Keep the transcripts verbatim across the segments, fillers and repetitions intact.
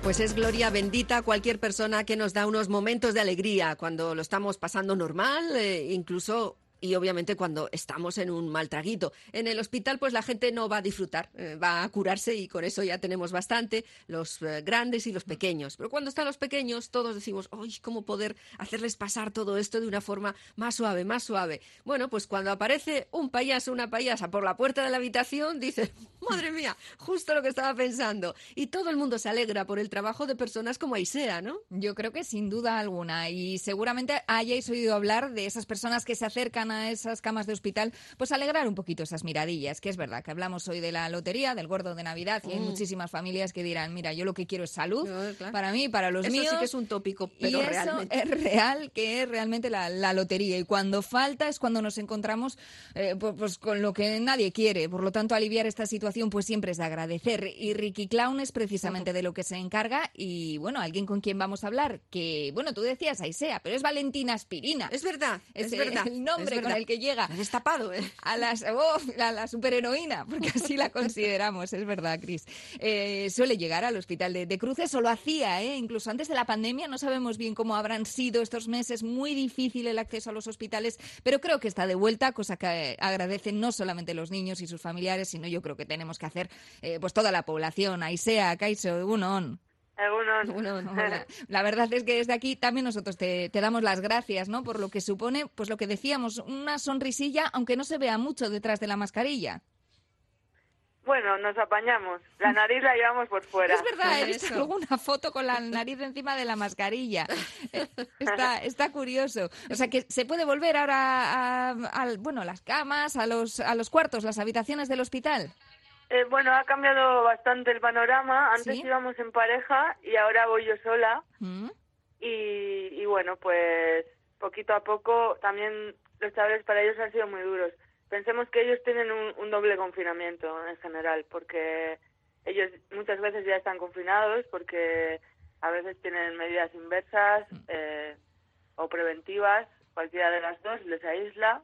Pues es gloria bendita cualquier persona que nos da unos momentos de alegría cuando lo estamos pasando normal, eh, incluso... Y obviamente cuando estamos en un mal traguito. En el hospital pues la gente no va a disfrutar, eh, va a curarse y con eso ya tenemos bastante, los eh, grandes y los pequeños. Pero cuando están los pequeños todos decimos, ¡ay, cómo poder hacerles pasar todo esto de una forma más suave, más suave! Bueno, pues cuando aparece un payaso, una payasa por la puerta de la habitación, dice, ¡madre mía! Justo lo que estaba pensando. Y todo el mundo se alegra por el trabajo de personas como Aisea, ¿no? Yo creo que sin duda alguna. Y seguramente hayáis oído hablar de esas personas que se acercan a esas camas de hospital, pues alegrar un poquito esas miradillas, que es verdad que hablamos hoy de la lotería, del gordo de Navidad, y hay mm. muchísimas familias que dirán, mira, yo lo que quiero es salud, no, claro. para mí, para los eso míos. Eso sí que es un tópico, pero y eso realmente. es real, que es realmente la, la lotería. Y cuando falta es cuando nos encontramos eh, pues, pues con lo que nadie quiere. Por lo tanto, aliviar esta situación pues siempre es de agradecer. Y Ricky Clown es precisamente de lo que se encarga. Y bueno, alguien con quien vamos a hablar, que bueno, tú decías Aisea, pero es Valentina Aspirina. Es verdad, es, es verdad. el nombre con el que llega. Has destapado, ¿eh? A, las, oh, a la superheroína, porque así la consideramos, es verdad, Cris. Eh, suele llegar al hospital de, de Cruces, o lo hacía, ¿eh? Incluso antes de la pandemia. No sabemos bien cómo habrán sido estos meses, muy difícil el acceso a los hospitales, pero creo que está de vuelta, cosa que agradecen no solamente los niños y sus familiares, sino yo creo que tenemos que hacer eh, pues toda la población. Aisea, Kaixo, Egunon. Algunos. Hola. La verdad es que desde aquí también nosotros te, te damos las gracias, ¿no? Por lo que supone, pues lo que decíamos, una sonrisilla, aunque no se vea mucho detrás de la mascarilla. Bueno, nos apañamos. La nariz la llevamos por fuera. Es verdad, he visto alguna foto con la nariz encima de la mascarilla. Está, está curioso. O sea, que se puede volver ahora a, a, a bueno, las camas, a los, a los cuartos, las habitaciones del hospital. Eh, bueno, ha cambiado bastante el panorama. Antes ¿Sí? íbamos en pareja y ahora voy yo sola. ¿Mm? Y, y bueno, pues poquito a poco también los chavales para ellos han sido muy duros. Pensemos que ellos tienen un, un doble confinamiento en general, porque ellos muchas veces ya están confinados porque a veces tienen medidas inversas eh, o preventivas, cualquiera de las dos les aísla.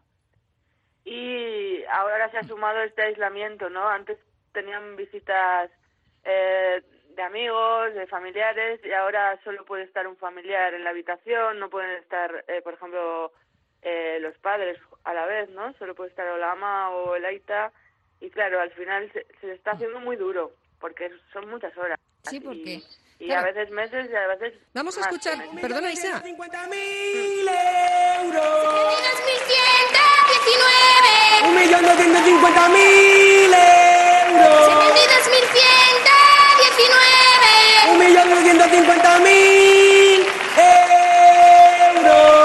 Y ahora se ha sumado este aislamiento, ¿no? Antes tenían visitas eh, de amigos, de familiares, y ahora solo puede estar un familiar en la habitación, no pueden estar, eh, por ejemplo, eh, los padres a la vez, ¿no? Solo puede estar o la ama o el aita, y claro, al final se, se está haciendo muy duro, porque son muchas horas. Sí, porque... Y, y claro. a veces meses y a veces... Vamos a escuchar, perdona Isa. cincuenta mil euros. mil ciento diecinueve. Un millón doscientos cincuenta mil euros. setenta y dos mil ciento diecinueve. Un millón doscientos cincuenta mil euros.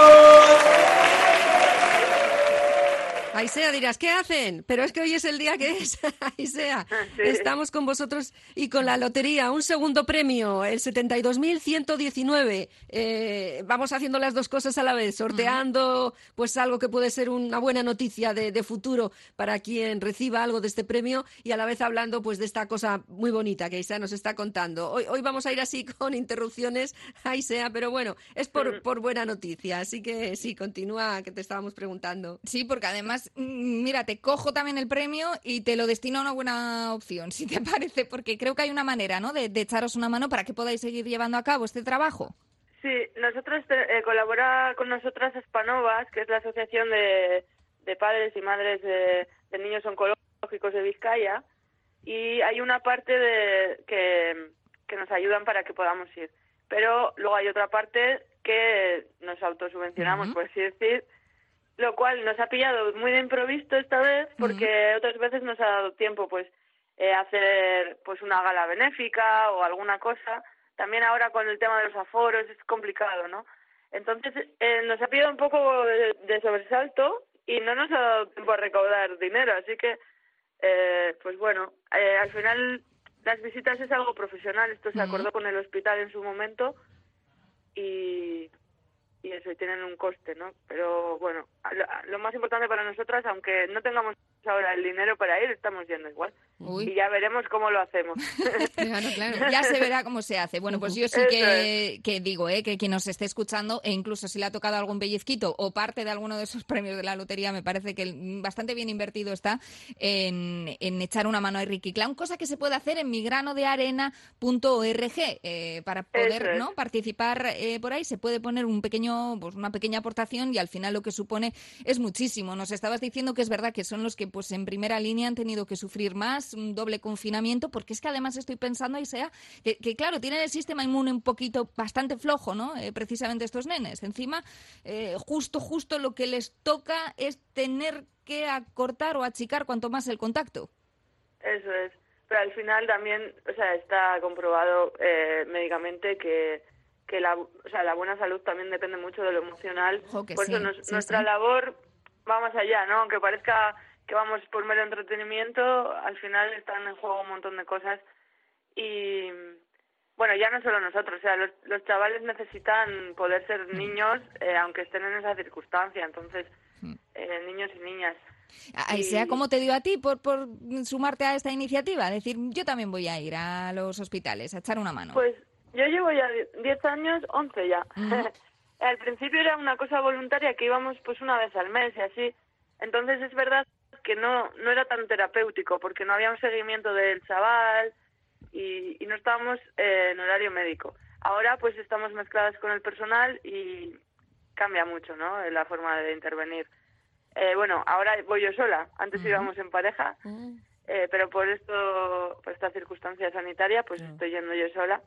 Aisea, dirás, ¿qué hacen? Pero es que hoy es el día que es, Aisea. Sí. Estamos con vosotros y con la lotería. Un segundo premio, el setenta y dos mil ciento diecinueve. Eh, vamos haciendo las dos cosas a la vez, sorteando pues algo que puede ser una buena noticia de, de futuro para quien reciba algo de este premio, y a la vez hablando pues de esta cosa muy bonita que Aisea nos está contando. Hoy, hoy vamos a ir así con interrupciones, Aisea, pero bueno, es por, por buena noticia. Así que sí, continúa, que te estábamos preguntando. Sí, porque además mira, te cojo también el premio y te lo destino a una buena opción, si te parece, porque creo que hay una manera, ¿no?, de, de echaros una mano para que podáis seguir llevando a cabo este trabajo. Sí, nosotros eh, colabora con nosotras Aspanovas, que es la asociación de, de padres y madres de, de niños oncológicos de Vizcaya, y hay una parte de que, que nos ayudan para que podamos ir. Pero luego hay otra parte que nos autosubvencionamos, uh-huh. por así decir, lo cual nos ha pillado muy de improviso esta vez, porque uh-huh. otras veces nos ha dado tiempo pues eh, hacer pues una gala benéfica o alguna cosa. También ahora con el tema de los aforos es complicado, ¿no? Entonces eh, nos ha pillado un poco de, de sobresalto y no nos ha dado tiempo a recaudar dinero, así que eh, pues bueno, eh, al final las visitas es algo profesional. Esto se acordó uh-huh. con el hospital en su momento y... y eso, y tienen un coste, ¿no? Pero bueno, lo, lo más importante para nosotras, aunque no tengamos ahora el dinero para ir, estamos yendo igual. Uy. y ya veremos cómo lo hacemos. Claro, claro. Ya se verá cómo se hace. Bueno, pues yo sí Eso que, que digo, ¿eh? que quien nos esté escuchando, e incluso si le ha tocado algún pellizquito o parte de alguno de esos premios de la lotería, me parece que bastante bien invertido está en, en echar una mano a Ricky Clown, cosa que se puede hacer en migranodearena punto org. Eh, para poder Eso es. ¿no? participar eh, por ahí se puede poner un pequeño, pues una pequeña aportación y al final lo que supone es muchísimo. Nos estabas diciendo que es verdad que son los que pues en primera línea han tenido que sufrir más, un doble confinamiento, porque es que además estoy pensando, Aisea, que, que claro, tienen el sistema inmune un poquito bastante flojo, ¿no? Eh, precisamente estos nenes. Encima, eh, justo, justo lo que les toca es tener que acortar o achicar cuanto más el contacto. Eso es. Pero al final también, o sea, está comprobado eh, médicamente que, que la, o sea, la buena salud también depende mucho de lo emocional. Ojo que por sí, eso nos- sí, nuestra sí. labor va más allá, ¿no? Aunque parezca que vamos por mero entretenimiento, al final están en juego un montón de cosas. Y, bueno, ya no solo nosotros, o sea, los, los chavales necesitan poder ser niños, eh, aunque estén en esa circunstancia. Entonces, eh, niños y niñas. Aisea, Y- ¿cómo te dio a ti por, por sumarte a esta iniciativa? Decir, yo también voy a ir a los hospitales a echar una mano. Pues yo llevo ya diez años, once ya. Ujú. Al principio era una cosa voluntaria que íbamos pues una vez al mes y así. Entonces es verdad que no no era tan terapéutico porque no había un seguimiento del chaval y, y no estábamos eh, en horario médico. Ahora pues estamos mezcladas con el personal y cambia mucho, ¿no? La forma de intervenir. Eh, bueno, ahora voy yo sola. Antes Ujú. íbamos en pareja, eh, pero por esto, por esta circunstancia sanitaria, pues Claro. estoy yendo yo sola.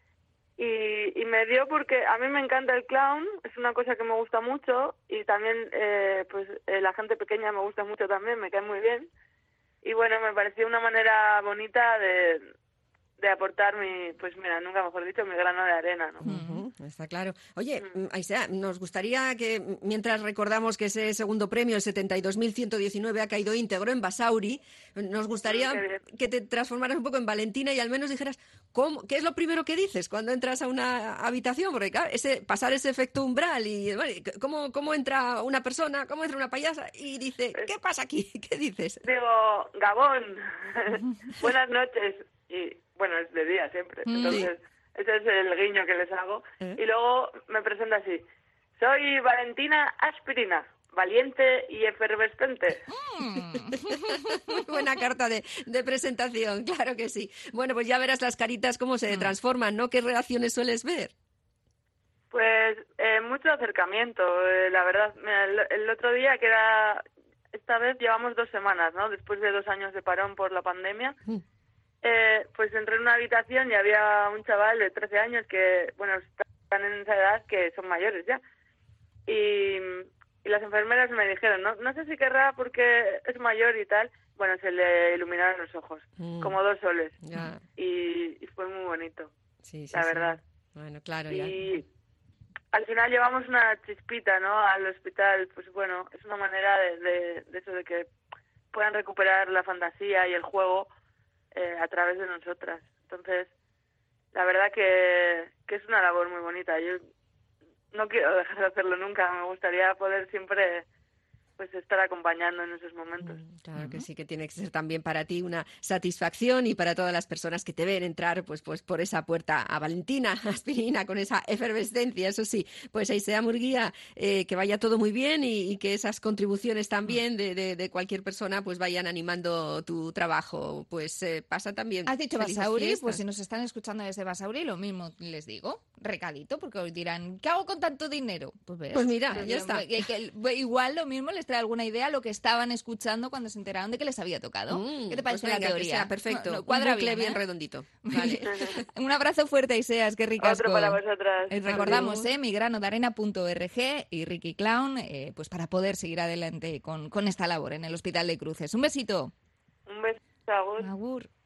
Y, y me dio porque a mí me encanta el clown, es una cosa que me gusta mucho y también eh, pues eh, la gente pequeña me gusta mucho también, me cae muy bien. Y bueno, me pareció una manera bonita de, de aportar mi, pues mira, nunca mejor dicho, mi grano de arena, ¿no? Ujú, está claro. Oye, mm, Aisea, nos gustaría que, mm, mientras recordamos que ese segundo premio, el setenta y dos mil ciento diecinueve, ha caído íntegro en Basauri, nos gustaría Mm, qué bien. que te transformaras un poco en Valentina y al menos dijeras cómo, qué es lo primero que dices cuando entras a una habitación, porque claro, ese, pasar ese efecto umbral y bueno, y cómo, cómo entra una persona, cómo entra una payasa y dice, ¿qué pasa aquí? ¿Qué dices? Digo, Gabón, buenas noches. Y bueno, es de día siempre. Mm. Entonces, ese es el guiño que les hago. ¿Eh? Y luego me presento así. Soy Valentina Aspirina, valiente y efervescente. Muy buena carta de, de presentación, claro que sí. Bueno, pues ya verás las caritas cómo se transforman, ¿no? ¿Qué reacciones sueles ver? Pues eh, mucho acercamiento, eh, la verdad. Mira, el, el otro día, que era... Esta vez llevamos dos semanas, ¿no? Después de dos años de parón por la pandemia. Mm. Eh, pues entré en una habitación y había un chaval de trece años que, bueno, están en esa edad que son mayores ya. Y, y las enfermeras me dijeron, no, no sé si querrá porque es mayor y tal. Bueno, se le iluminaron los ojos, Mm. como dos soles. Ya, Y, y fue muy bonito, sí, sí, la sí. verdad. Bueno, claro, ya. Y al final llevamos una chispita, ¿no? Al hospital, pues bueno, es una manera de, de, de eso, de que puedan recuperar la fantasía y el juego eh, a través de nosotras. Entonces, la verdad que, que es una labor muy bonita. Yo no quiero dejar de hacerlo nunca. Me gustaría poder siempre pues estar acompañando en esos momentos. Mm, Claro que sí, que tiene que ser también para ti una satisfacción y para todas las personas que te ven entrar pues, pues por esa puerta a Valentina, Aspirina, con esa efervescencia, eso sí. Pues Aisea Murguía, eh, que vaya todo muy bien y, y que esas contribuciones también de, de, de cualquier persona pues vayan animando tu trabajo. Pues eh, pasa también. ¿Has dicho felices Basauri? fiestas. Pues si nos están escuchando desde Basauri, lo mismo les digo, recadito, porque hoy dirán, ¿qué hago con tanto dinero? Pues, ves, Pues mira, que- ya está. que- que- igual lo mismo les trae alguna idea lo que estaban escuchando cuando se enteraron de que les había tocado. Mm, ¿Qué te pues parece venga, la que teoría? sea perfecto. No, no, Un cuadra bucle bien, bien ¿eh? redondito. Vale. Un abrazo fuerte, Iseas, qué ricasco. Otro para vosotras. Eh, Recordamos, Adiós. eh, migranodearena punto org y Ricky Clown, eh, pues para poder seguir adelante con, con esta labor en el Hospital de Cruces. Un besito. Un beso, Agur. Agur.